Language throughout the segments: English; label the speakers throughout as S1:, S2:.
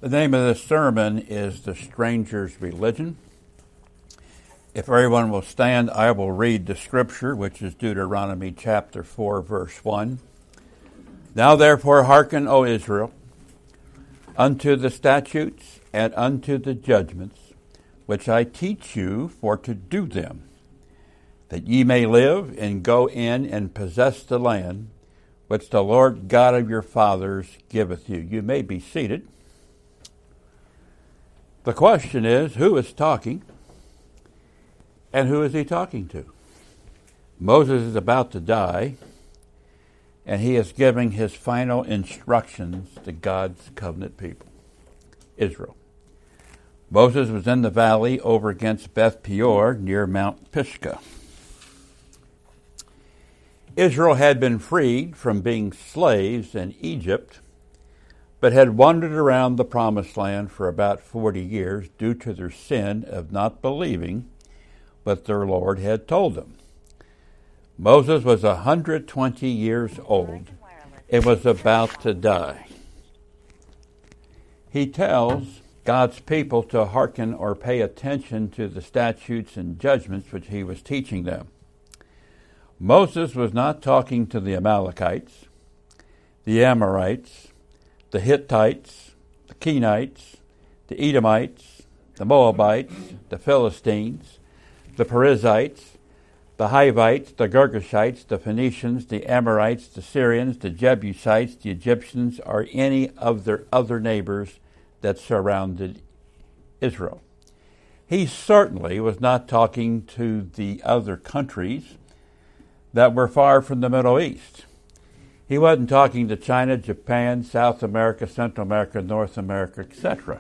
S1: The name of this sermon is The Stranger's Religion. If everyone will stand, I will read the scripture, which is Deuteronomy chapter 4, verse 1. Now therefore hearken, O Israel, unto the statutes and unto the judgments, which I teach you for to do them, that ye may live and go in and possess the land, which the Lord God of your fathers giveth you. You may be seated. The question is, who is talking, and who is he talking to? Moses is about to die, and he is giving his final instructions to God's covenant people, Israel. Moses was in the valley over against Beth Peor near Mount Pisgah. Israel had been freed from being slaves in Egypt, but had wandered around the Promised Land for about 40 years due to their sin of not believing what their Lord had told them. Moses was 120 years old and was about to die. He tells God's people to hearken or pay attention to the statutes and judgments which he was teaching them. Moses was not talking to the Amalekites, the Amorites, the Hittites, the Kenites, the Edomites, the Moabites, the Philistines, the Perizzites, the Hivites, the Girgashites, the Phoenicians, the Amorites, the Syrians, the Jebusites, the Egyptians, or any of their other neighbors that surrounded Israel. He certainly was not talking to the other countries that were far from the Middle East. He wasn't talking to China, Japan, South America, Central America, North America, etc.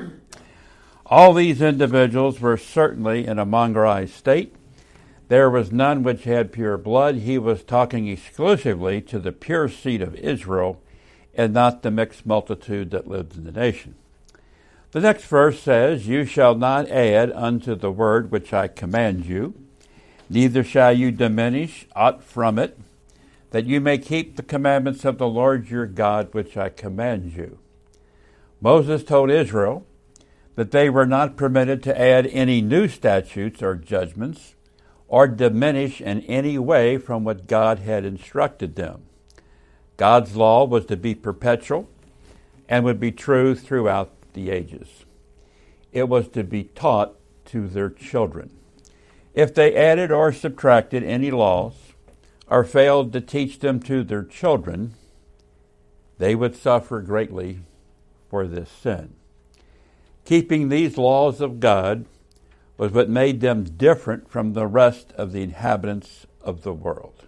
S1: All these individuals were certainly in a mongrelized state. There was none which had pure blood. He was talking exclusively to the pure seed of Israel and not the mixed multitude that lived in the nation. The next verse says, You shall not add unto the word which I command you, neither shall you diminish aught from it, that you may keep the commandments of the Lord your God, which I command you. Moses told Israel that they were not permitted to add any new statutes or judgments, or diminish in any way from what God had instructed them. God's law was to be perpetual and would be true throughout the ages. It was to be taught to their children. If they added or subtracted any laws, or failed to teach them to their children, they would suffer greatly for this sin. Keeping these laws of God was what made them different from the rest of the inhabitants of the world.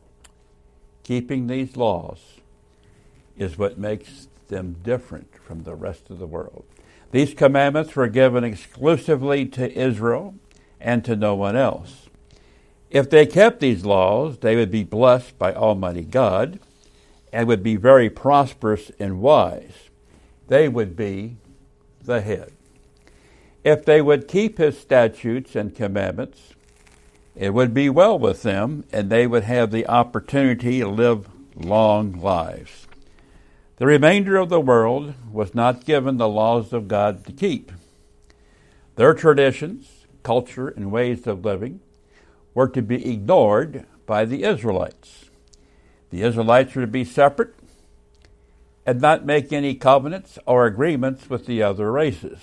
S1: Keeping these laws is what makes them different from the rest of the world. These commandments were given exclusively to Israel and to no one else. If they kept these laws, they would be blessed by Almighty God and would be very prosperous and wise. They would be the head. If they would keep his statutes and commandments, it would be well with them, and they would have the opportunity to live long lives. The remainder of the world was not given the laws of God to keep. Their traditions, culture, and ways of living were to be ignored by the Israelites. The Israelites were to be separate and not make any covenants or agreements with the other races.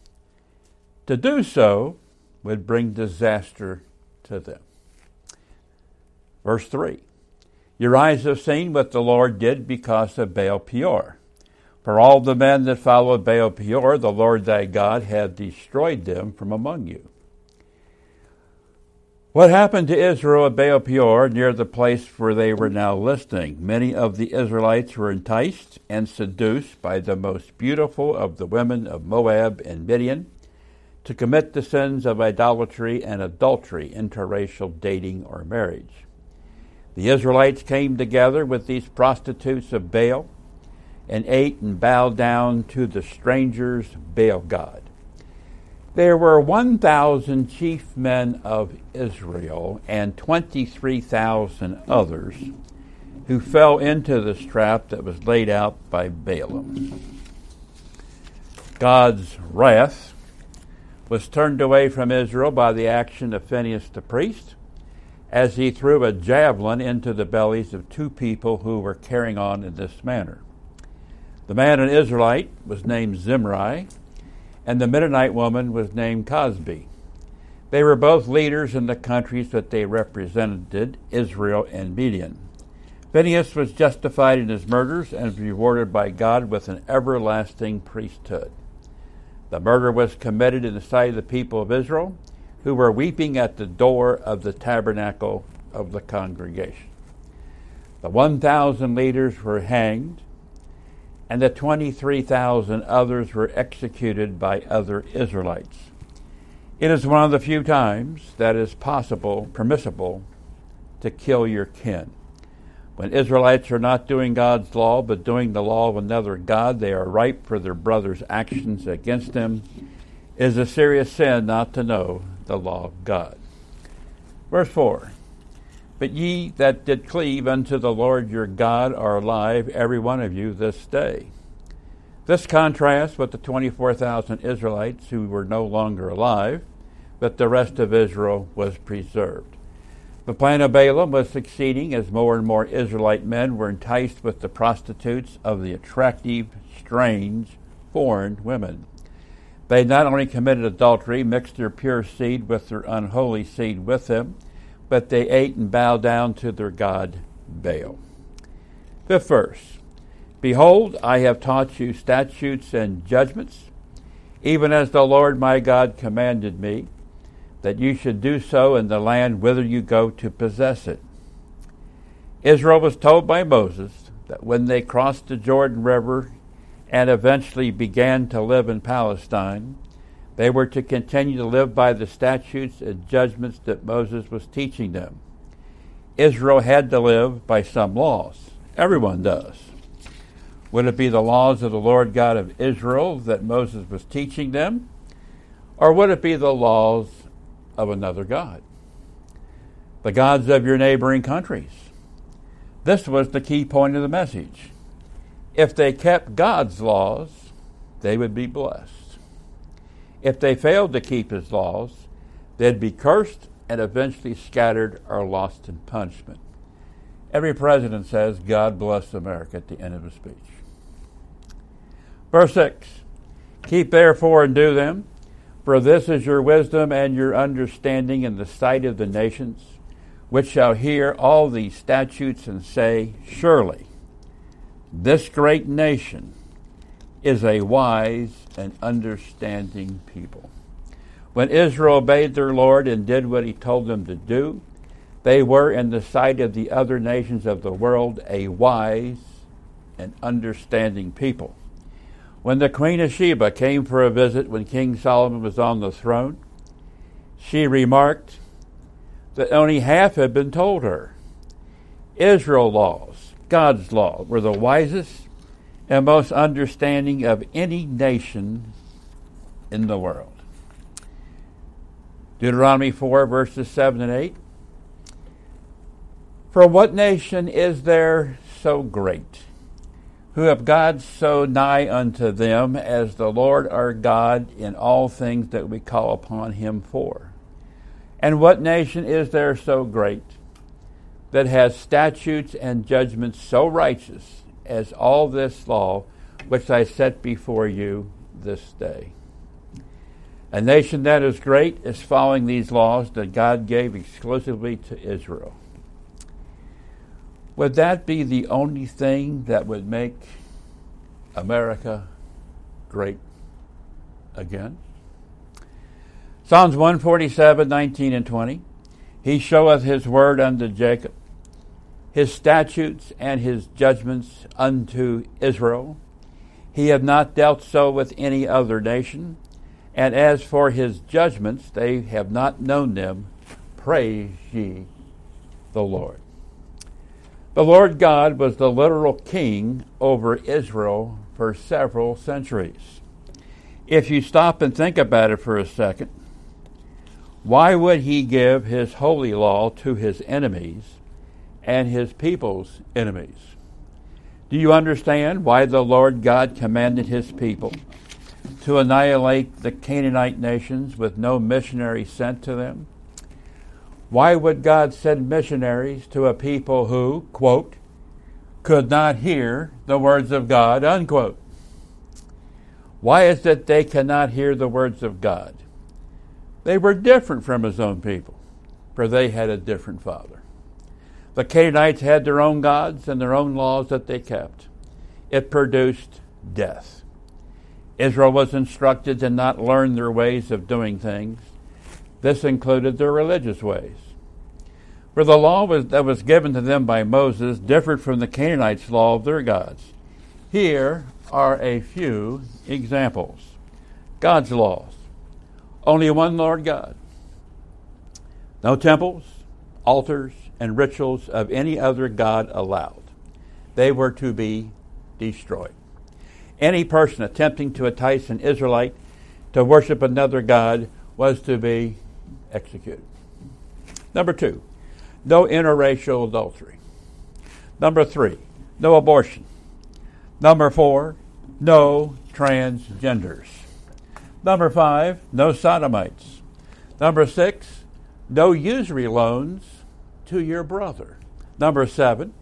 S1: To do so would bring disaster to them. Verse 3, Your eyes have seen what the Lord did because of Baal Peor. For all the men that followed Baal Peor, the Lord thy God hath destroyed them from among you. What happened to Israel at Baal Peor, near the place where they were now listening? Many of the Israelites were enticed and seduced by the most beautiful of the women of Moab and Midian to commit the sins of idolatry and adultery, interracial dating or marriage. The Israelites came together with these prostitutes of Baal and ate and bowed down to the stranger's Baal god. There were 1,000 chief men of Israel and 23,000 others who fell into this trap that was laid out by Balaam. God's wrath was turned away from Israel by the action of Phinehas the priest, as he threw a javelin into the bellies of two people who were carrying on in this manner. The man, an Israelite, was named Zimri, and the Midianite woman was named Cosbi. They were both leaders in the countries that they represented, Israel and Midian. Phinehas was justified in his murders and was rewarded by God with an everlasting priesthood. The murder was committed in the sight of the people of Israel, who were weeping at the door of the tabernacle of the congregation. The 1,000 leaders were hanged, and the 23,000 others were executed by other Israelites. It is one of the few times that is permissible to kill your kin. When Israelites are not doing God's law, but doing the law of another God, they are ripe for their brother's actions against them. It is a serious sin not to know the law of God. Verse 4, But ye that did cleave unto the Lord your God are alive, every one of you, this day. This contrasts with the 24,000 Israelites who were no longer alive, but the rest of Israel was preserved. The plan of Balaam was succeeding as more and more Israelite men were enticed with the prostitutes of the attractive, strange, foreign women. They not only committed adultery, mixed their pure seed with their unholy seed with them, but they ate and bowed down to their god Baal. Fifth verse, Behold, I have taught you statutes and judgments, even as the Lord my God commanded me, that you should do so in the land whither you go to possess it. Israel was told by Moses that when they crossed the Jordan River and eventually began to live in Palestine, they were to continue to live by the statutes and judgments that Moses was teaching them. Israel had to live by some laws. Everyone does. Would it be the laws of the Lord God of Israel that Moses was teaching them? Or would it be the laws of another God? The gods of your neighboring countries. This was the key point of the message. If they kept God's laws, they would be blessed. If they failed to keep his laws, they'd be cursed and eventually scattered or lost in punishment. Every president says, God bless America at the end of his speech. Verse 6, Keep therefore and do them, for this is your wisdom and your understanding in the sight of the nations, which shall hear all these statutes and say, Surely this great nation is a wise and understanding people. When Israel obeyed their Lord and did what he told them to do, they were in the sight of the other nations of the world a wise and understanding people. When the Queen of Sheba came for a visit when King Solomon was on the throne, she remarked that only half had been told her. Israel laws, God's law, were the wisest and most understanding of any nation in the world. Deuteronomy 4, verses 7 and 8. For what nation is there so great, who have God so nigh unto them as the Lord our God in all things that we call upon him for? And what nation is there so great that has statutes and judgments so righteous as all this law which I set before you this day? A nation that is great is following these laws that God gave exclusively to Israel. Would that be the only thing that would make America great again? Psalms 147, 19 and 20. He showeth his word unto Jacob, his statutes and his judgments unto Israel. He hath not dealt so with any other nation. And as for his judgments, they have not known them. Praise ye the Lord. The Lord God was the literal king over Israel for several centuries. If you stop and think about it for a second, why would he give his holy law to his enemies and his people's enemies? Do you understand why the Lord God commanded his people to annihilate the Canaanite nations with no missionary sent to them? Why would God send missionaries to a people who, quote, could not hear the words of God, unquote? Why is it they cannot hear the words of God? They were different from his own people, for they had a different father. The Canaanites had their own gods and their own laws that they kept. It produced death. Israel was instructed to not learn their ways of doing things. This included their religious ways. For the law that was given to them by Moses differed from the Canaanites' law of their gods. Here are a few examples. God's laws. Only one Lord God. No temples, altars, and rituals of any other god allowed. They were to be destroyed. Any person attempting to entice an Israelite to worship another god was to be executed. Number 2, no interracial adultery. Number 3, no abortion. Number 4, no transgenders. Number 5, no sodomites. Number 6, no usury loans to your brother. Number 7,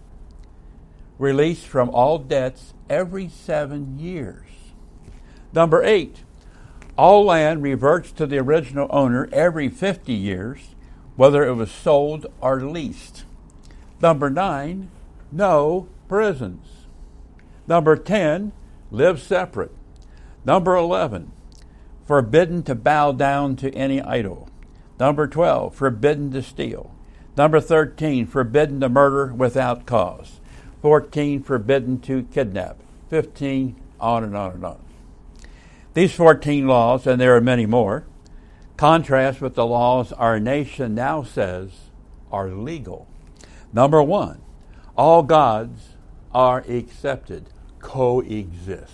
S1: release from all debts every 7 years. Number 8, all land reverts to the original owner every 50 years, whether it was sold or leased. Number 9, no prisons. Number 10, live separate. Number 11, forbidden to bow down to any idol. Number 12, forbidden to steal. Number 13, forbidden to murder without cause. 14, forbidden to kidnap. 15, on and on and on. These 14 laws, and there are many more, contrast with the laws our nation now says are legal. Number 1, all gods are accepted, coexist.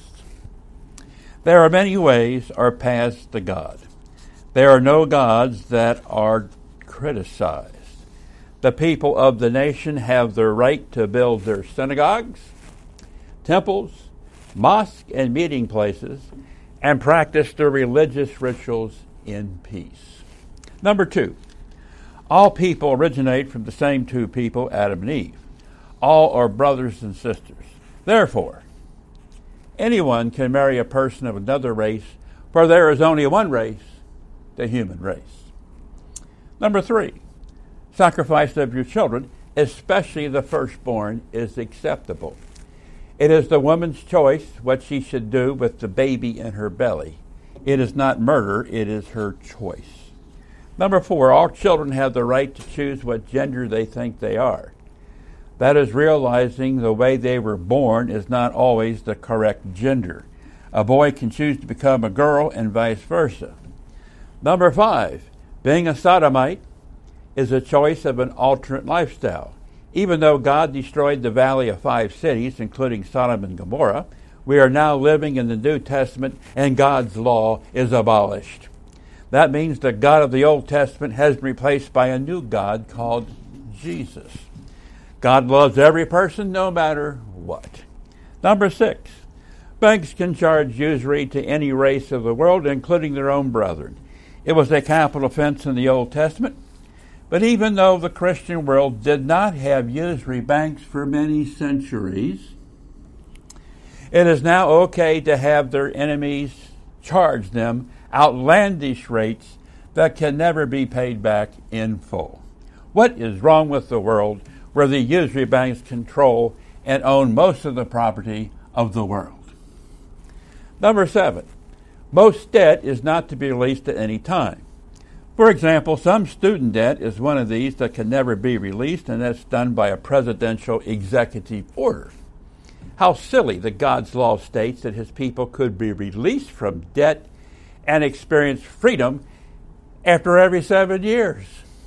S1: There are many ways or paths to God. There are no gods that are criticized. The people of the nation have the right to build their synagogues, temples, mosques, and meeting places, and practice their religious rituals in peace. Number 2, all people originate from the same two people, Adam and Eve. All are brothers and sisters. Therefore, anyone can marry a person of another race, for there is only one race, the human race. Number 3, sacrifice of your children, especially the firstborn, is acceptable. It is the woman's choice what she should do with the baby in her belly. It is not murder, it is her choice. Number 4, all children have the right to choose what gender they think they are. That is realizing the way they were born is not always the correct gender. A boy can choose to become a girl and vice versa. Number 5, being a sodomite is a choice of an alternate lifestyle. Even though God destroyed the valley of 5 cities, including Sodom and Gomorrah, we are now living in the New Testament and God's law is abolished. That means the God of the Old Testament has been replaced by a new God called Jesus. God loves every person no matter what. Number 6, banks can charge usury to any race of the world, including their own brethren. It was a capital offense in the Old Testament. But even though the Christian world did not have usury banks for many centuries, it is now okay to have their enemies charge them outlandish rates that can never be paid back in full. What is wrong with the world where the usury banks control and own most of the property of the world? Number 7, most debt is not to be released at any time. For example, some student debt is one of these that can never be released, and that's done by a presidential executive order. How silly that God's law states that his people could be released from debt and experience freedom after every 7 years.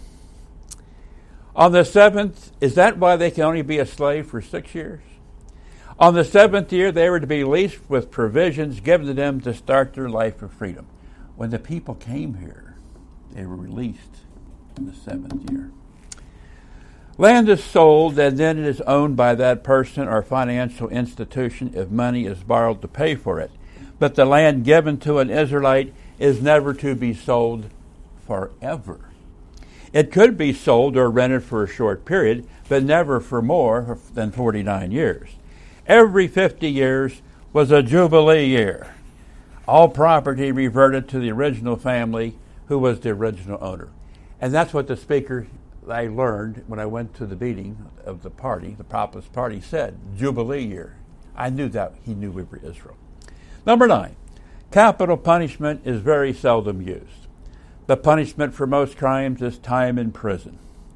S1: On the 7th, is that why they can only be a slave for 6 years? On the 7th year, they were to be released with provisions given to them to start their life of freedom. When the people came here, they were released in the 7th year. Land is sold and then it is owned by that person or financial institution if money is borrowed to pay for it. But the land given to an Israelite is never to be sold forever. It could be sold or rented for a short period, but never for more than 49 years. Every 50 years was a jubilee year. All property reverted to the original family who was the original owner. And that's what the speaker I learned when I went to the meeting of the party, the populist party, said, jubilee year. I knew that he knew we were Israel. Number 9, capital punishment is very seldom used. The punishment for most crimes is time in prison.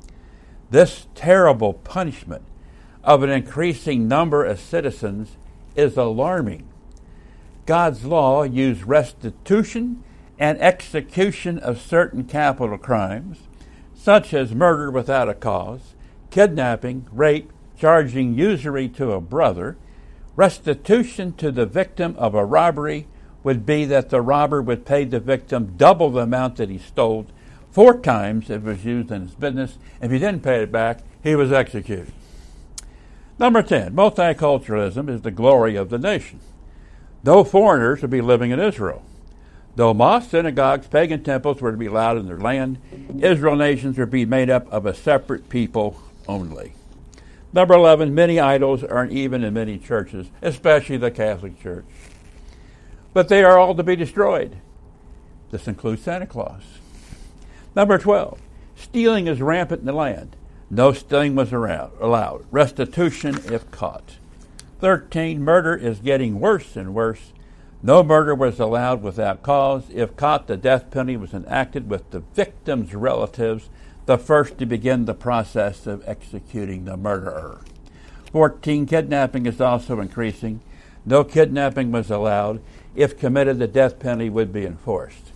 S1: This terrible punishment of an increasing number of citizens is alarming. God's law used restitution and execution of certain capital crimes, such as murder without a cause, kidnapping, rape, charging usury to a brother. Restitution to the victim of a robbery would be that the robber would pay the victim double the amount that he stole 4 times if it was used in his business. If he didn't pay it back, he was executed. Number 10, multiculturalism is the glory of the nation. No foreigners would be living in Israel. Though mosques, synagogues, pagan temples were to be allowed in their land, Israel nations would be made up of a separate people only. Number 11, many idols are even in many churches, especially the Catholic Church. But they are all to be destroyed. This includes Santa Claus. Number 12, stealing is rampant in the land. No stealing was allowed. Restitution if caught. 13, murder is getting worse and worse. No murder was allowed without cause. If caught, the death penalty was enacted with the victim's relatives, the first to begin the process of executing the murderer. 14, kidnapping is also increasing. No kidnapping was allowed. If committed, the death penalty would be enforced.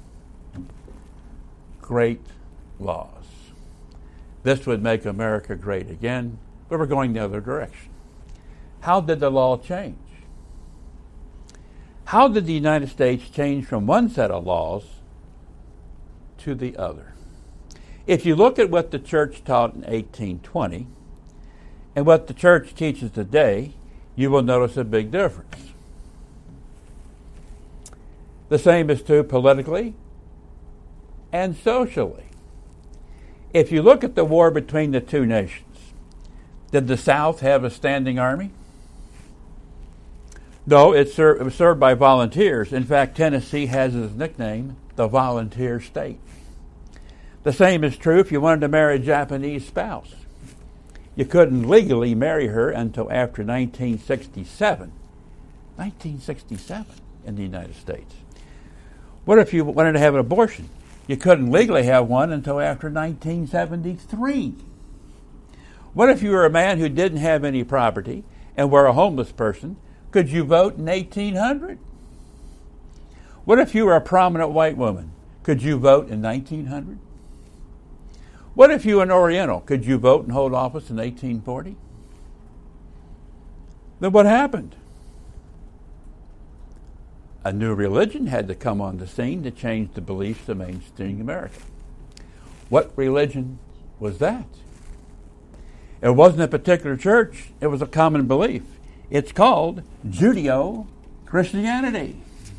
S1: Great laws. This would make America great again, but we're going the other direction. How did the law change? How did the United States change from one set of laws to the other? If you look at what the church taught in 1820 and what the church teaches today, you will notice a big difference. The same is true politically and socially. If you look at the war between the two nations, did the South have a standing army? No, it was served by volunteers. In fact, Tennessee has its nickname, the volunteer state. The same is true if you wanted to marry a Japanese spouse. You couldn't legally marry her until after 1967. 1967 in the United States. What if you wanted to have an abortion? You couldn't legally have one until after 1973. What if you were a man who didn't have any property and were a homeless person? Could you vote in 1800? What if you were a prominent white woman? Could you vote in 1900? What if you were an Oriental? Could you vote and hold office in 1840? Then what happened? A new religion had to come on the scene to change the beliefs of mainstream America. What religion was that? It wasn't a particular church. It was a common belief. It's called Judeo-Christianity.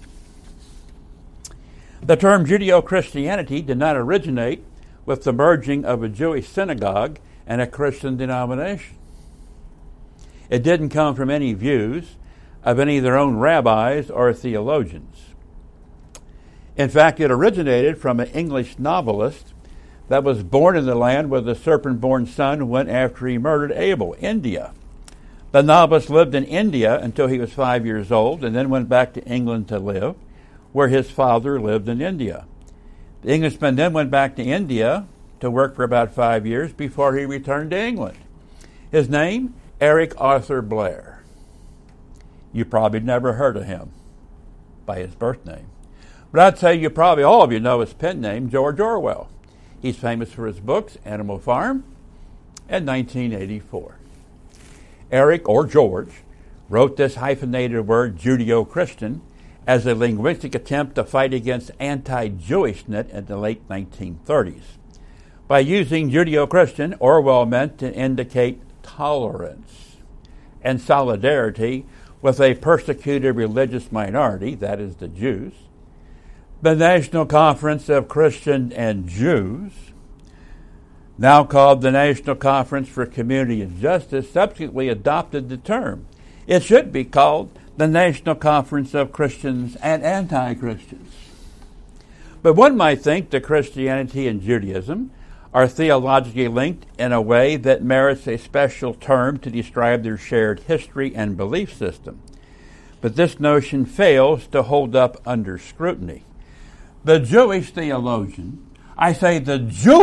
S1: The term Judeo-Christianity did not originate with the merging of a Jewish synagogue and a Christian denomination. It didn't come from any views of any of their own rabbis or theologians. In fact, it originated from an English novelist that was born in the land where the serpent-born son went after he murdered Abel, India. The novelist lived in India until he was 5 years old and then went back to England to live, where his father lived in India. The Englishman then went back to India to work for about 5 years before he returned to England. His name, Eric Arthur Blair. You probably never heard of him by his birth name. But I'd say you probably, all of you know his pen name, George Orwell. He's famous for his books, Animal Farm and 1984. Eric, or George, wrote this hyphenated word, Judeo-Christian, as a linguistic attempt to fight against anti-Jewishness in the late 1930s. By using Judeo-Christian, Orwell meant to indicate tolerance and solidarity with a persecuted religious minority, that is the Jews. The National Conference of Christians and Jews, now called the National Conference for Community and Justice, subsequently adopted the term. It should be called the National Conference of Christians and Anti-Christians. But one might think that Christianity and Judaism are theologically linked in a way that merits a special term to describe their shared history and belief system. But this notion fails to hold up under scrutiny. The Jewish theologian, Eliezer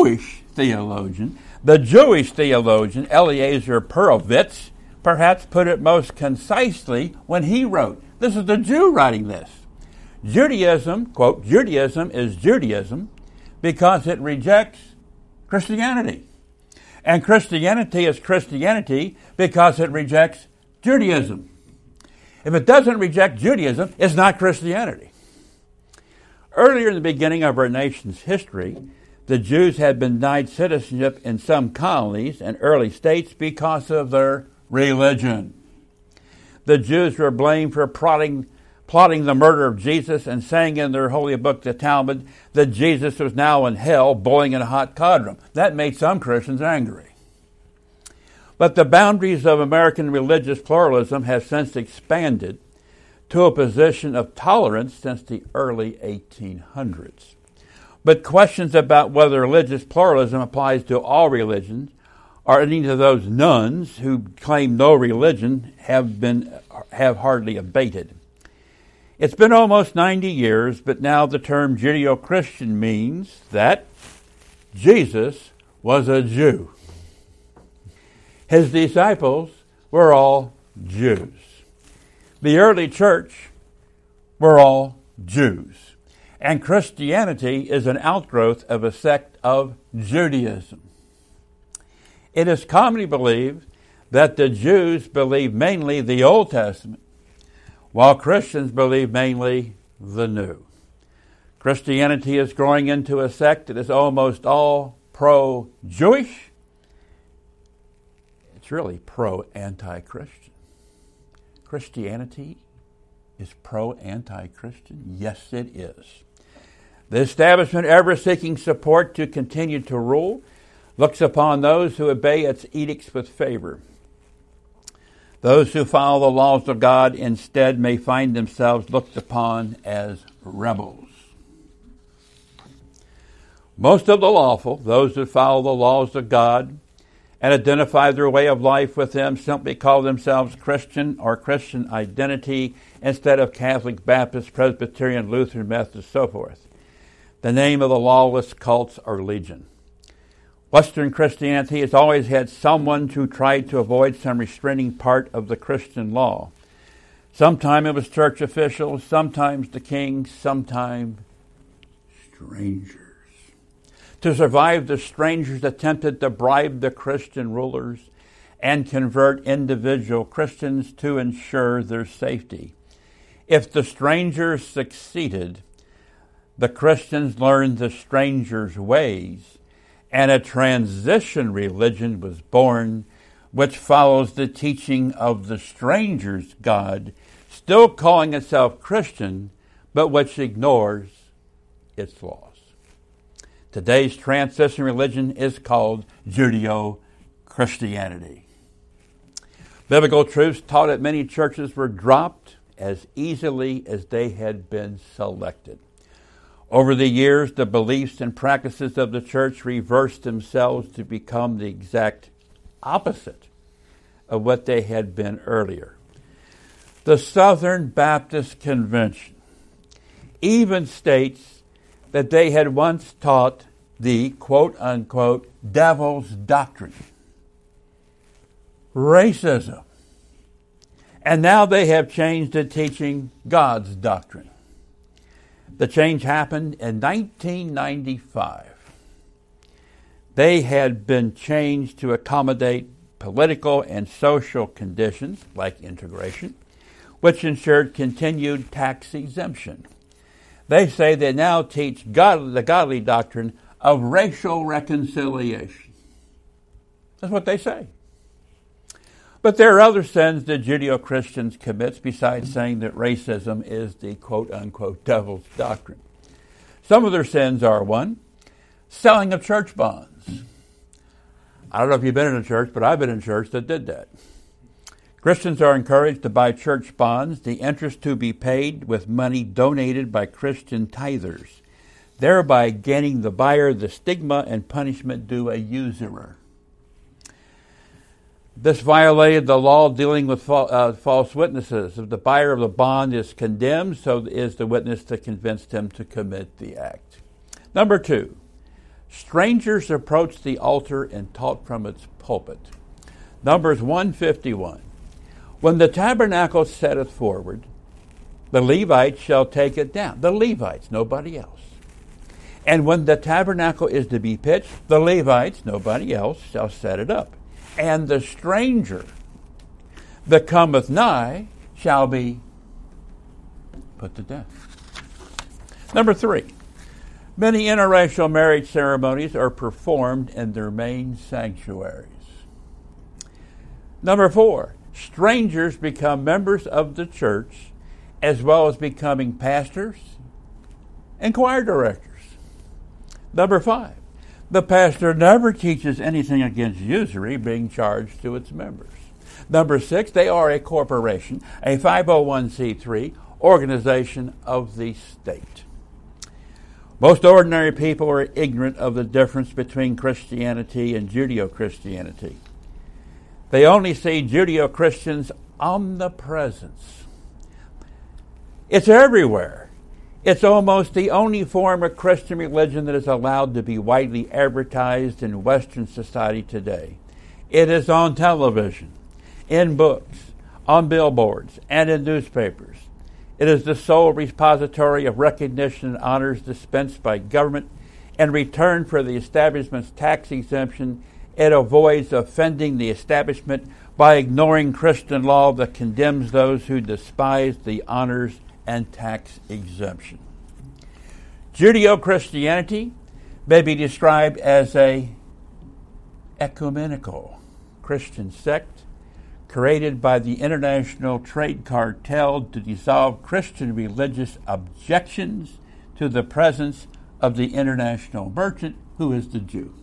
S1: Perovitz, perhaps put it most concisely when he wrote, this is the Jew writing this, Judaism, quote, Judaism is Judaism because it rejects Christianity. And Christianity is Christianity because it rejects Judaism. If it doesn't reject Judaism, it's not Christianity. Earlier in the beginning of our nation's history, the Jews had been denied citizenship in some colonies and early states because of their religion. The Jews were blamed for plotting the murder of Jesus and saying in their holy book, the Talmud, that Jesus was now in hell boiling in a hot cauldron. That made some Christians angry. But the boundaries of American religious pluralism have since expanded to a position of tolerance since the early 1800s. But questions about whether religious pluralism applies to all religions or any of those nuns who claim no religion have hardly abated. It's been almost 90 years, but now the term Judeo-Christian means that Jesus was a Jew. His disciples were all Jews. The early church were all Jews. And Christianity is an outgrowth of a sect of Judaism. It is commonly believed that the Jews believe mainly the Old Testament, while Christians believe mainly the New. Christianity is growing into a sect that is almost all pro-Jewish. It's really pro-anti-Christian. Christianity is pro-anti-Christian? Yes, it is. The establishment, ever seeking support to continue to rule, looks upon those who obey its edicts with favor. Those who follow the laws of God instead may find themselves looked upon as rebels. Most of the lawful, those who follow the laws of God and identify their way of life with them, simply call themselves Christian or Christian identity instead of Catholic, Baptist, Presbyterian, Lutheran, Methodist, so forth. The name of the lawless cults are legion. Western Christianity has always had someone who tried to avoid some restraining part of the Christian law. Sometimes it was church officials, sometimes the king, sometimes strangers. To survive, the strangers attempted to bribe the Christian rulers and convert individual Christians to ensure their safety. If the strangers succeeded, the Christians learned the strangers' ways, and a transition religion was born, which follows the teaching of the stranger's God, still calling itself Christian, but which ignores its laws. Today's transition religion is called Judeo-Christianity. Biblical truths taught at many churches were dropped as easily as they had been selected. Over the years, the beliefs and practices of the church reversed themselves to become the exact opposite of what they had been earlier. The Southern Baptist Convention even states that they had once taught the quote-unquote devil's doctrine, racism, and now they have changed to teaching God's doctrine. The change happened in 1995. They had been changed to accommodate political and social conditions like integration, which ensured continued tax exemption. They say they now teach the godly doctrine of racial reconciliation. That's what they say. But there are other sins that Judeo-Christians commit besides saying that racism is the quote-unquote devil's doctrine. Some of their sins are, 1, selling of church bonds. I don't know if you've been in a church, but I've been in a church that did that. Christians are encouraged to buy church bonds, the interest to be paid with money donated by Christian tithers, thereby gaining the buyer the stigma and punishment due a usurer. This violated the law dealing with false witnesses. If the buyer of the bond is condemned, so is the witness that convinced him to commit the act. Number 2, strangers approached the altar and taught from its pulpit. Numbers 151. When the tabernacle setteth forward, the Levites shall take it down. The Levites, nobody else. And when the tabernacle is to be pitched, the Levites, nobody else, shall set it up. And the stranger that cometh nigh shall be put to death. Number 3, many interracial marriage ceremonies are performed in their main sanctuaries. Number 4, strangers become members of the church as well as becoming pastors and choir directors. Number 5, the pastor never teaches anything against usury being charged to its members. Number 6, they are a corporation, a 501c3 organization of the state. Most ordinary people are ignorant of the difference between Christianity and Judeo-Christianity. They only see Judeo-Christians' omnipresence. It's everywhere. It's almost the only form of Christian religion that is allowed to be widely advertised in Western society today. It is on television, in books, on billboards, and in newspapers. It is the sole repository of recognition and honors dispensed by government. In return for the establishment's tax exemption, it avoids offending the establishment by ignoring Christian law that condemns those who despise the honors and tax exemption. Judeo-Christianity may be described as a ecumenical Christian sect created by the International Trade Cartel to dissolve Christian religious objections to the presence of the international merchant, who is the Jew.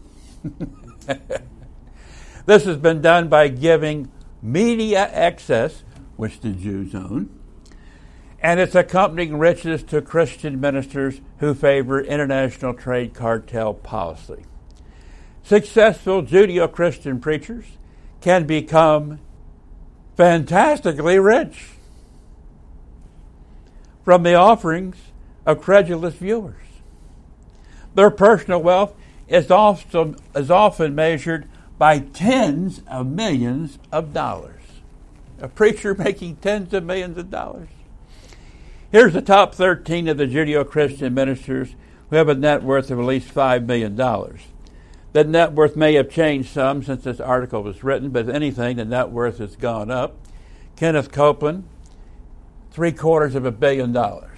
S1: This has been done by giving media access, which the Jews own, and its accompanying riches to Christian ministers who favor international trade cartel policy. Successful Judeo-Christian preachers can become fantastically rich from the offerings of credulous viewers. Their personal wealth is often measured by tens of millions of dollars. A preacher making tens of millions of dollars. Here's the top 13 of the Judeo-Christian ministers who have a net worth of at least $5 million. That net worth may have changed some since this article was written, but if anything, the net worth has gone up. Kenneth Copeland, $750 million.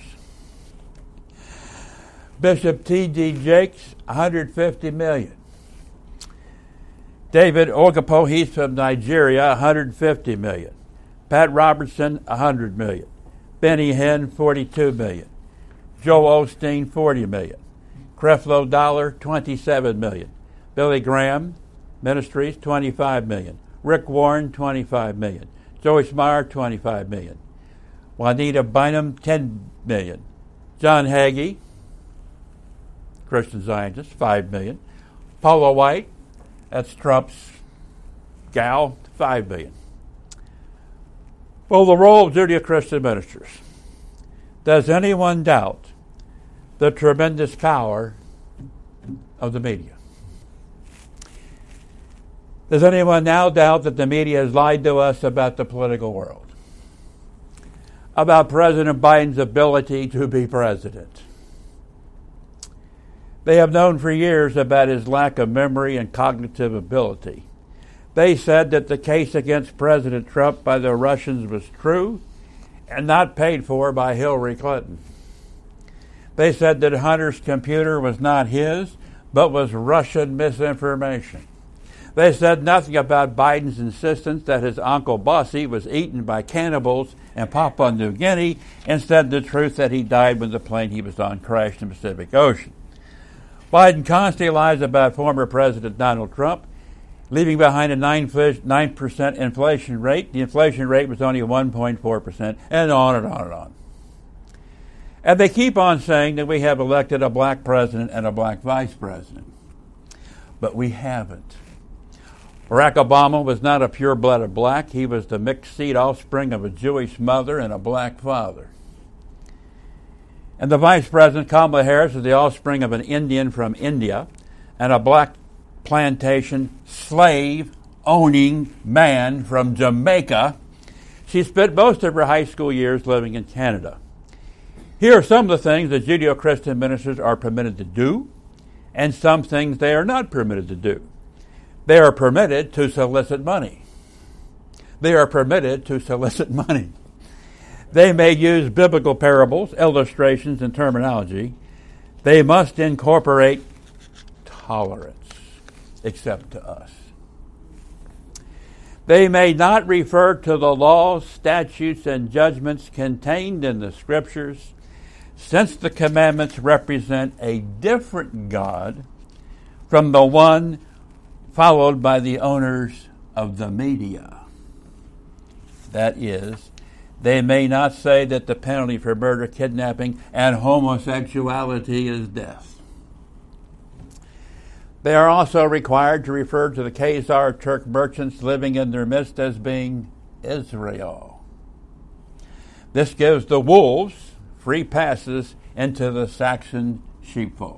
S1: Bishop T.D. Jakes, $150 million. David Oyedepo, he's from Nigeria, $150 million. Pat Robertson, $100 million. Benny Hinn, $42 million. Joel Osteen, $40 million. Creflo Dollar, $27 million. Billy Graham Ministries, $25 million. Rick Warren, $25 million. Joyce Meyer, $25 million. Juanita Bynum, $10 million. John Hagee, Christian Zionist, $5 million. Paula White, that's Trump's gal, $5 million. Well, the role of Judeo-Christian ministers. Does anyone doubt the tremendous power of the media? Does anyone now doubt that the media has lied to us about the political world? About President Biden's ability to be president? They have known for years about his lack of memory and cognitive ability. They said that the case against President Trump by the Russians was true and not paid for by Hillary Clinton. They said that Hunter's computer was not his, but was Russian misinformation. They said nothing about Biden's insistence that his Uncle Bossy was eaten by cannibals in Papua New Guinea, instead the truth that he died when the plane he was on crashed in the Pacific Ocean. Biden constantly lies about former President Donald Trump, leaving behind a 9% inflation rate. The inflation rate was only 1.4%, and on and on and on. And they keep on saying that we have elected a black president and a black vice president. But we haven't. Barack Obama was not a pure-blooded black. He was the mixed-seed offspring of a Jewish mother and a black father. And the Vice President, Kamala Harris, is the offspring of an Indian from India and a black plantation slave-owning man from Jamaica. She spent most of her high school years living in Canada. Here are some of the things that Judeo-Christian ministers are permitted to do, and some things they are not permitted to do. They are permitted to solicit money. They are permitted to solicit money. They may use biblical parables, illustrations, and terminology. They must incorporate tolerance, except to us. They may not refer to the laws, statutes, and judgments contained in the Scriptures, since the commandments represent a different God from the one followed by the owners of the media. That is, they may not say that the penalty for murder, kidnapping, and homosexuality is death. They are also required to refer to the Khazar Turk merchants living in their midst as being Israel. This gives the wolves free passes into the Saxon sheepfold.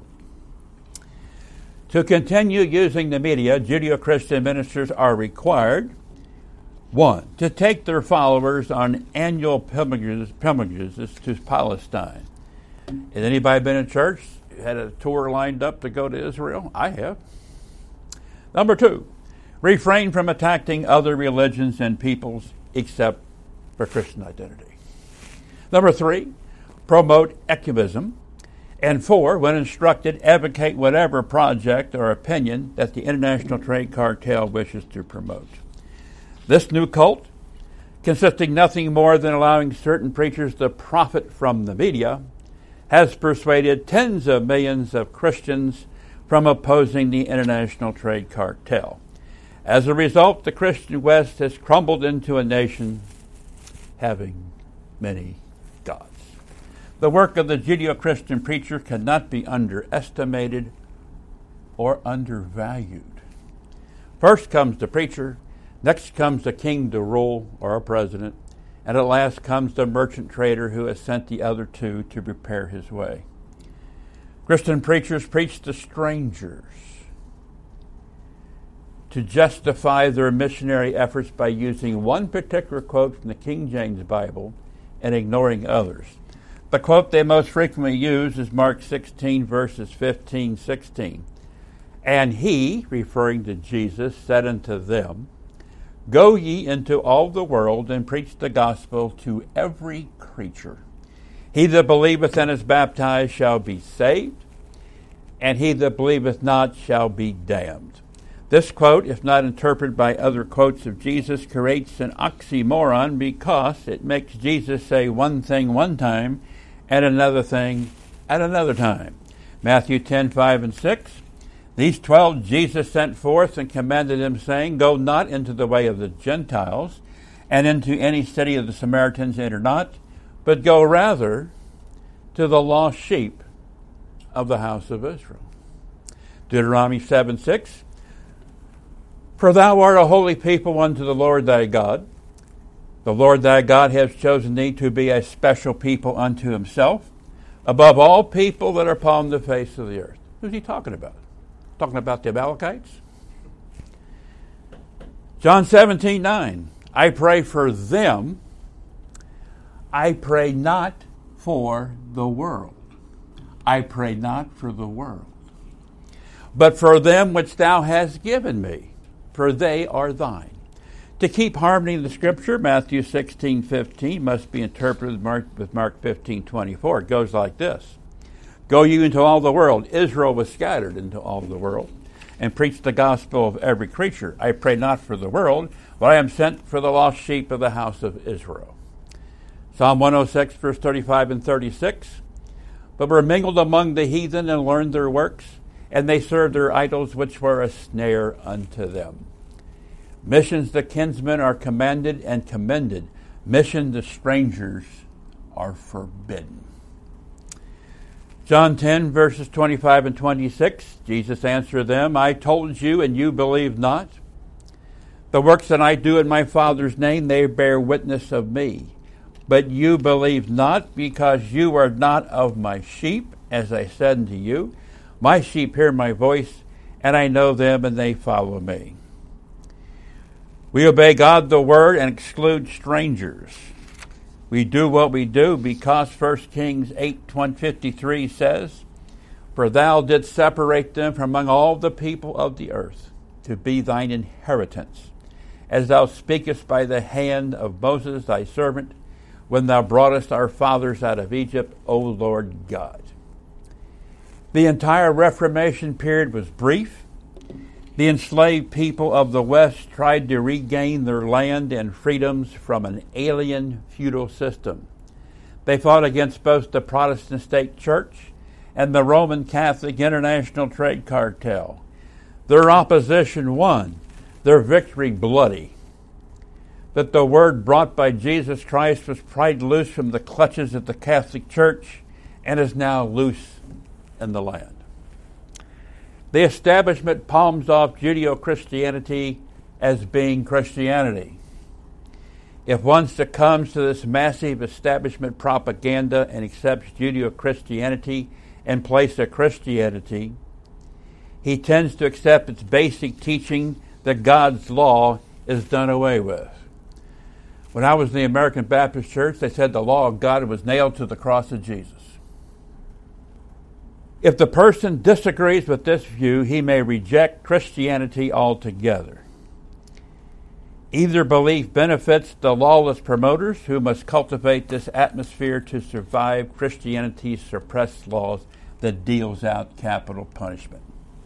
S1: To continue using the media, Judeo-Christian ministers are required, 1, to take their followers on annual pilgrimages to Palestine. Has anybody been in church, had a tour lined up to go to Israel? I have. Number 2, refrain from attacking other religions and peoples except for Christian identity. Number 3, promote ecumenism. And 4, when instructed, advocate whatever project or opinion that the International Trade Cartel wishes to promote. This new cult, consisting nothing more than allowing certain preachers to profit from the media, has persuaded tens of millions of Christians from opposing the International Trade Cartel. As a result, the Christian West has crumbled into a nation having many gods. The work of the Judeo-Christian preacher cannot be underestimated or undervalued. First comes the preacher, next comes the king to rule, or a president, and at last comes the merchant trader who has sent the other two to prepare his way. Christian preachers preach to strangers to justify their missionary efforts by using one particular quote from the King James Bible and ignoring others. The quote they most frequently use is Mark 16, verses 15-16. And he, referring to Jesus, said unto them, Go ye into all the world and preach the gospel to every creature. He that believeth and is baptized shall be saved, and he that believeth not shall be damned. This quote, if not interpreted by other quotes of Jesus, creates an oxymoron because it makes Jesus say one thing one time and another thing at another time. Matthew 10, 5 and 6. These 12 Jesus sent forth and commanded them, saying, Go not into the way of the Gentiles, and into any city of the Samaritans enter not, but go rather to the lost sheep of the house of Israel. Deuteronomy 7, 6. For thou art a holy people unto the Lord thy God. The Lord thy God hath chosen thee to be a special people unto himself, above all people that are upon the face of the earth. Who's he talking about? Talking about the Amalekites? John 17, 9. I pray for them. I pray not for the world. I pray not for the world, but for them which thou hast given me, for they are thine. To keep harmony in the Scripture, Matthew 16:15 must be interpreted with Mark 15:24. It goes like this. Go you into all the world. Israel was scattered into all the world. and preach the gospel of every creature. I pray not for the world, but I am sent for the lost sheep of the house of Israel. Psalm 106, verse 35 and 36. But were mingled among the heathen and learned their works, and they served their idols, which were a snare unto them. Missions to kinsmen are commanded and commended. Mission to strangers are forbidden. John 10, verses 25 and 26, Jesus answered them, I told you, and you believe not. The works that I do in my Father's name, they bear witness of me. But you believe not, because you are not of my sheep, as I said unto you. My sheep hear my voice, and I know them, and they follow me. We obey God the Word and exclude strangers. We do what we do because 1 Kings 8:53 says, For thou didst separate them from among all the people of the earth, to be thine inheritance, as thou speakest by the hand of Moses thy servant, when thou broughtest our fathers out of Egypt, O Lord God. The entire Reformation period was brief. The enslaved people of the West tried to regain their land and freedoms from an alien feudal system. They fought against both the Protestant state church and the Roman Catholic International Trade Cartel. Their opposition won, their victory bloody. That the word brought by Jesus Christ was pried loose from the clutches of the Catholic Church and is now loose in the land. The establishment palms off Judeo-Christianity as being Christianity. If one succumbs to this massive establishment propaganda and accepts Judeo-Christianity in place of Christianity, he tends to accept its basic teaching that God's law is done away with. When I was in the American Baptist Church, they said the law of God was nailed to the cross of Jesus. If the person disagrees with this view, he may reject Christianity altogether. Either belief benefits the lawless promoters who must cultivate this atmosphere to survive Christianity's suppressed laws that deals out capital punishment.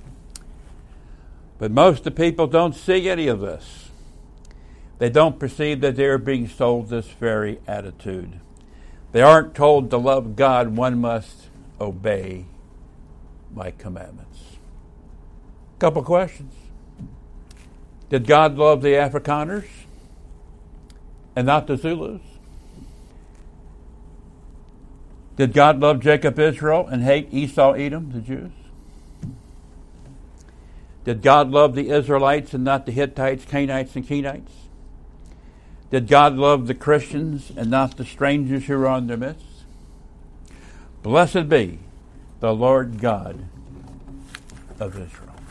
S1: But most of the people don't see any of this. They don't perceive that they are being sold this very attitude. They aren't told to love God, one must obey my commandments. Couple questions. Did God love the Afrikaners and not the Zulus? Did God love Jacob, Israel, and hate Esau, Edom, the Jews? Did God love the Israelites and not the Hittites, Canaanites, and Kenites? Did God love the Christians and not the strangers who are in their midst? Blessed be the Lord God of Israel.